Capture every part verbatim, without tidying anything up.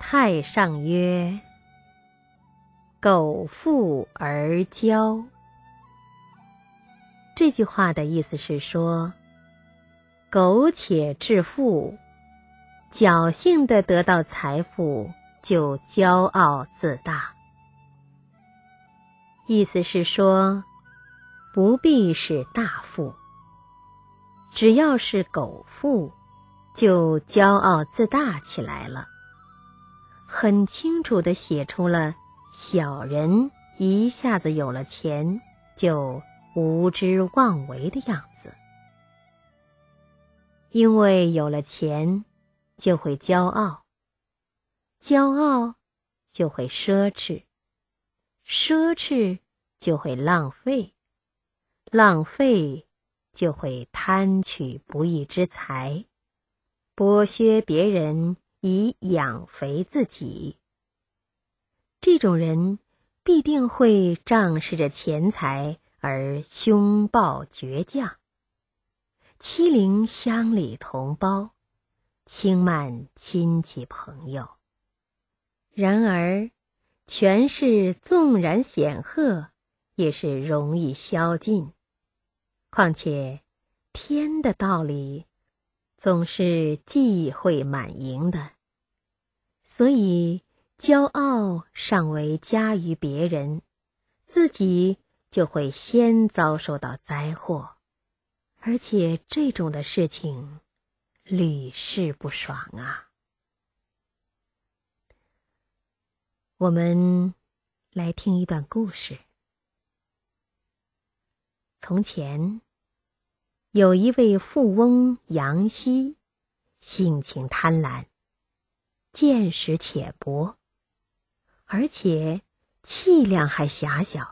太上曰：苟富而骄。这句话的意思是说，苟且致富，侥幸地得到财富，就骄傲自大。意思是说，不必是大富，只要是苟富，就骄傲自大起来了。很清楚地写出了小人一下子有了钱就无知妄为的样子。因为有了钱就会骄傲，骄傲就会奢侈，奢侈就会浪费，浪费就会贪取不义之财，剥削别人以养肥自己。这种人必定会仗势着钱财而凶暴倔强，欺凌乡里同胞，轻慢亲戚朋友。然而权势纵然显赫，也是容易消尽。况且天的道理总是忌讳满盈的，所以骄傲尚未加于别人，自己就会先遭受到灾祸，而且这种的事情屡试不爽啊。我们来听一段故事。从前有一位富翁杨希，性情贪婪，见识浅薄，而且气量还狭小。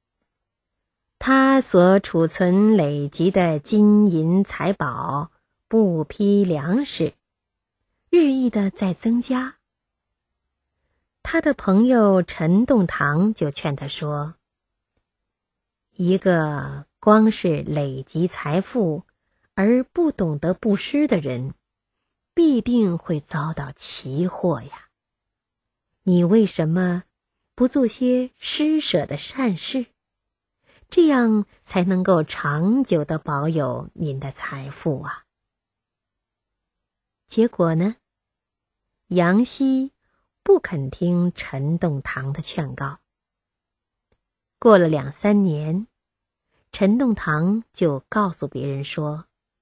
他所储存累积的金银财宝、布匹粮食，日益的在增加。他的朋友陈栋堂就劝他说，一个光是累积财富而不懂得布施的人，必定会遭到奇祸呀。你为什么不做些施舍的善事？这样才能够长久地保有您的财富啊。结果呢，杨希不肯听陈栋堂的劝告。过了两三年，陈栋堂就告诉别人说，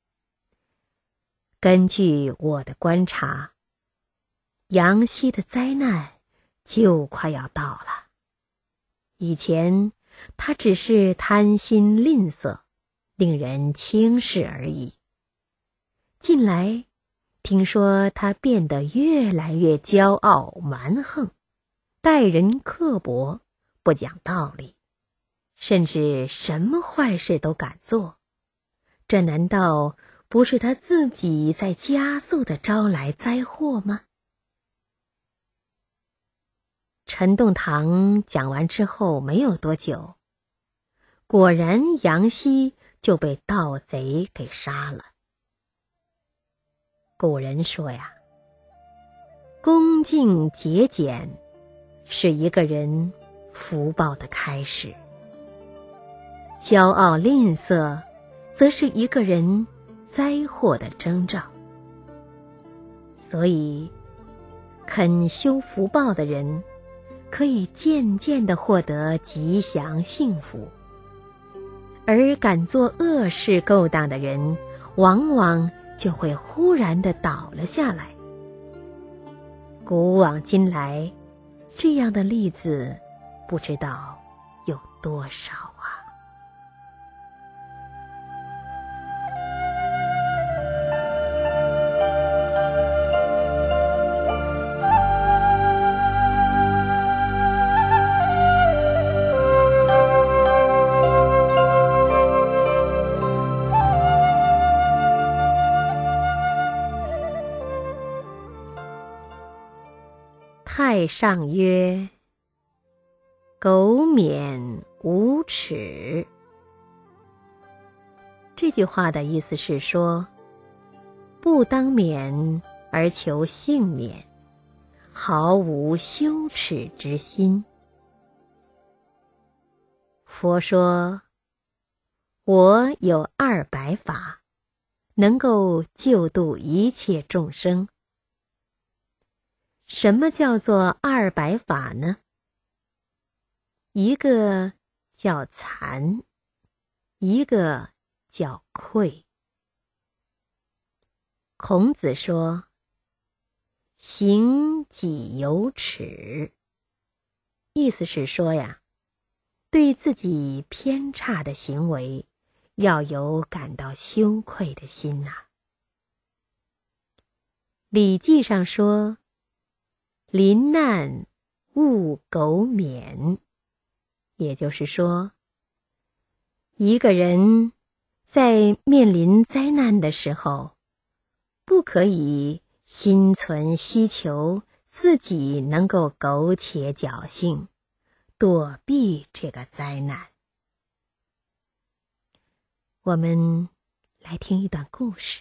根据我的观察，杨希的灾难就快要到了。以前他只是贪心吝啬，令人轻视而已。近来听说他变得越来越骄傲蛮横，待人刻薄，不讲道理，甚至什么坏事都敢做。这难道不是他自己在加速地招来灾祸吗？陈栋堂讲完之后没有多久，果然杨希就被盗贼给杀了。古人说呀，恭敬节俭是一个人福报的开始，骄傲吝啬则是一个人灾祸的征兆。所以肯修福报的人可以渐渐地获得吉祥幸福，而敢做恶事勾当的人往往就会忽然地倒了下来。古往今来，这样的例子不知道有多少啊。太上曰：苟免无耻。这句话的意思是说，不当免而求幸免， 毫无羞耻之心。佛说，我有二百法，能够救度一切众生。什么叫做二百法呢？一个叫惭，一个叫愧。孔子说，行己有耻，意思是说呀，对自己偏差的行为要有感到羞愧的心呐、啊。礼记上说，临难勿苟免，也就是说，一个人在面临灾难的时候，不可以心存希求自己能够苟且侥幸，躲避这个灾难。我们来听一段故事。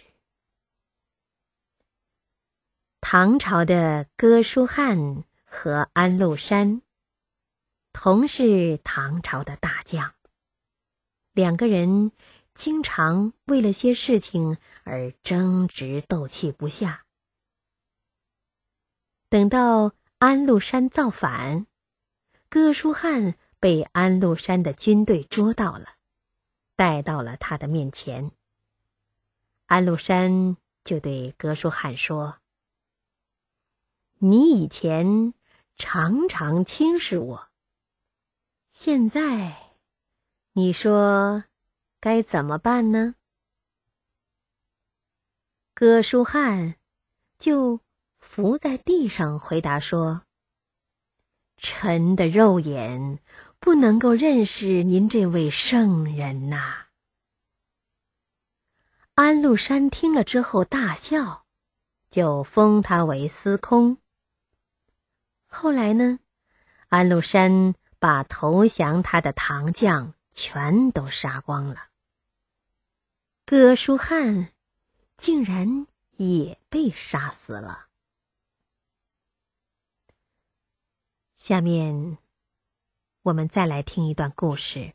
唐朝的哥舒翰和安禄山同是唐朝的大将，两个人经常为了些事情而争执斗气不下。等到安禄山造反，哥舒翰被安禄山的军队捉到了，带到了他的面前。安禄山就对哥舒翰说，你以前常常轻视我，现在你说该怎么办呢？哥舒翰就伏在地上回答说，臣的肉眼不能够认识您这位圣人呐、啊。安禄山听了之后大笑，就封他为司空。后来呢，安禄山把投降他的唐将全都杀光了，哥舒翰竟然也被杀死了。下面我们再来听一段故事。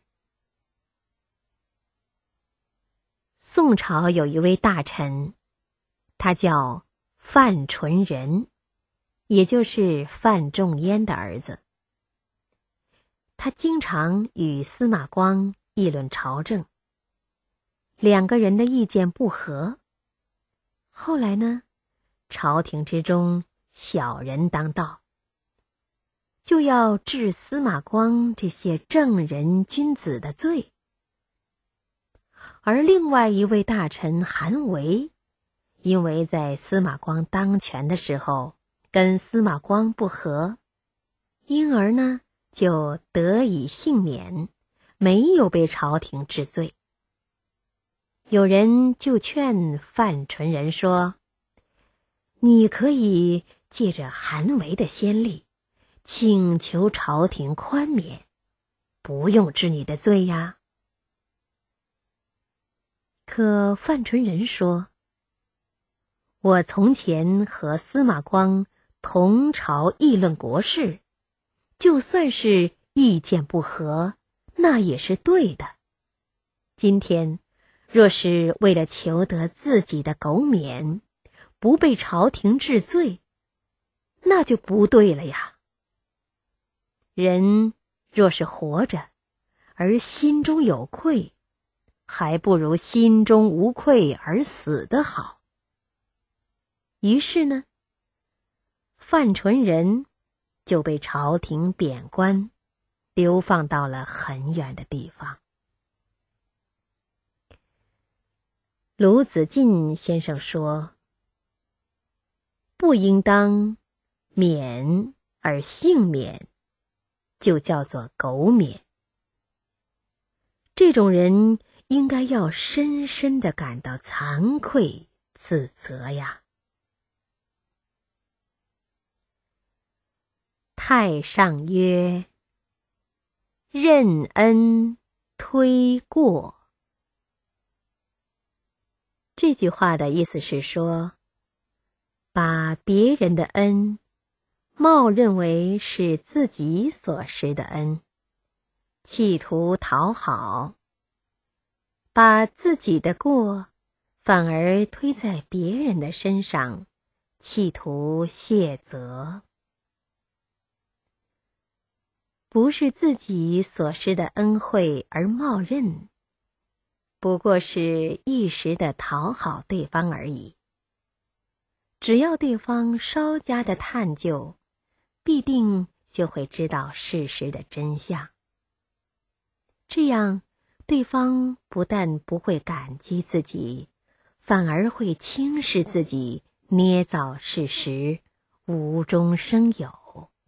宋朝有一位大臣，他叫范纯仁，也就是范仲淹的儿子。他经常与司马光议论朝政，两个人的意见不合。后来呢，朝廷之中小人当道，就要治司马光这些正人君子的罪。而另外一位大臣韩维，因为在司马光当权的时候跟司马光不和，因而呢就得以幸免，没有被朝廷治罪。有人就劝范纯仁说，你可以借着韩维的先例，请求朝廷宽免，不用治你的罪呀。可范纯仁说，我从前和司马光同朝议论国事，就算是意见不合，那也是对的。今天若是为了求得自己的苟免，不被朝廷治罪，那就不对了呀。人若是活着，而心中有愧，还不如心中无愧而死得好。于是呢，范纯仁就被朝廷贬官，流放到了很远的地方。卢子敬先生说，不应当免而幸免，就叫做苟免。这种人应该要深深地感到惭愧自责呀。太上曰，任恩推过。这句话的意思是说，把别人的恩冒认为是自己所施的恩，企图讨好，把自己的过反而推在别人的身上，企图卸责。不是自己所施的恩惠而冒认，不过是一时的讨好对方而已。只要对方稍加的探究，必定就会知道事实的真相。这样，对方不但不会感激自己，反而会轻视自己，捏造事实，无中生有。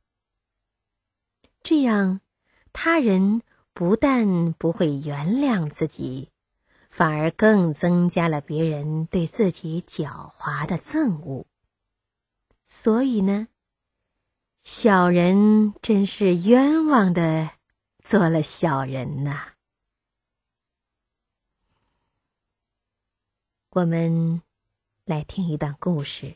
这样，他人不但不会原谅自己，反而更增加了别人对自己狡猾的憎恶。所以呢，小人真是冤枉的做了小人呐。我们来听一段故事。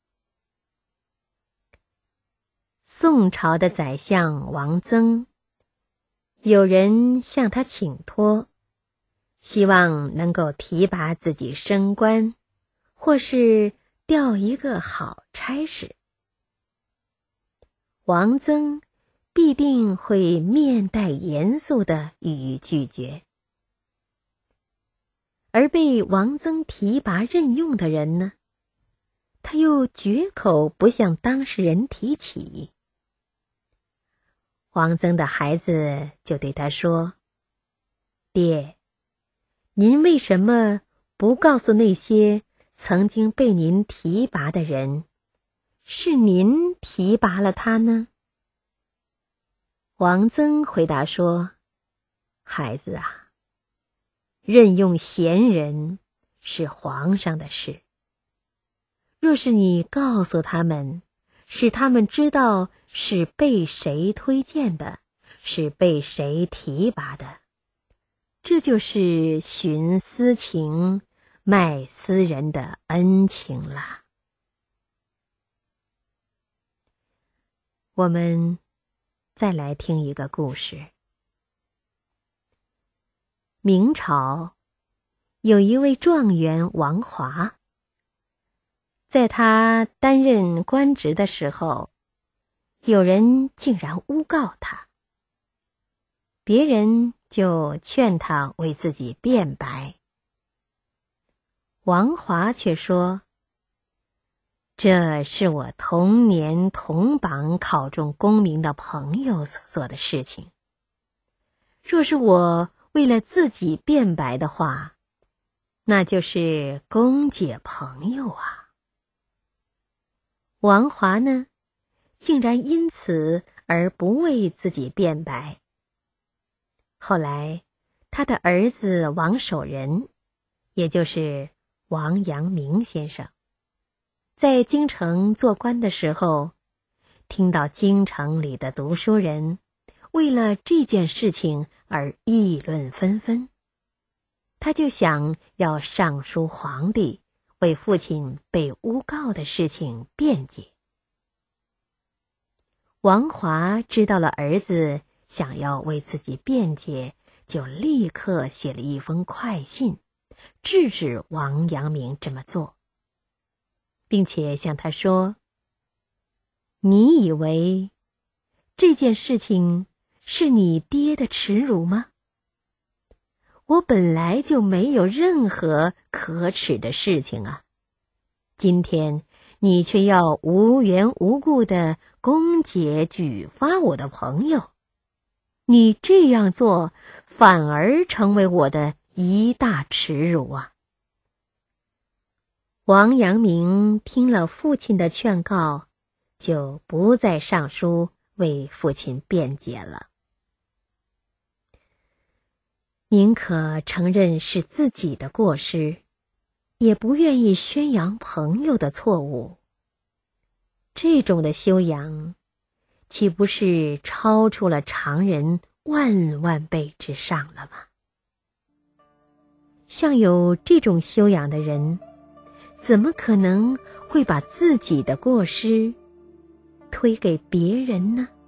宋朝的宰相王曾，有人向他请托，希望能够提拔自己升官，或是调一个好差事。王曾必定会面带严肃地予以拒绝。而被王曾提拔任用的人呢，他又绝口不向当事人提起。王曾的孩子就对他说：爹，您为什么不告诉那些曾经被您提拔的人，是您提拔了他呢？王曾回答说：孩子啊，任用贤人是皇上的事。若是你告诉他们，使他们知道是被谁推荐的，是被谁提拔的，这就是徇私情，卖私人的恩情了。我们再来听一个故事。明朝有一位状元王华，在他担任官职的时候，有人竟然诬告他，别人就劝他为自己辩白。王华却说：这是我同年同榜考中功名的朋友所做的事情，若是我为了自己辩白的话，那就是公解朋友啊。王华呢，竟然因此而不为自己辩白。后来，他的儿子王守仁，也就是王阳明先生，在京城做官的时候，听到京城里的读书人为了这件事情而议论纷纷，他就想要上书皇帝，为父亲被诬告的事情辩解。王华知道了儿子想要为自己辩解，就立刻写了一封快信，制止王阳明这么做，并且向他说：你以为这件事情是你爹的耻辱吗？我本来就没有任何可耻的事情啊，今天你却要无缘无故地攻讦举发我的朋友，你这样做反而成为我的一大耻辱啊！王阳明听了父亲的劝告，就不再上书为父亲辩解了。宁可承认是自己的过失，也不愿意宣扬朋友的错误。这种的修养，岂不是超出了常人万万倍之上了吗？像有这种修养的人，怎么可能会把自己的过失推给别人呢？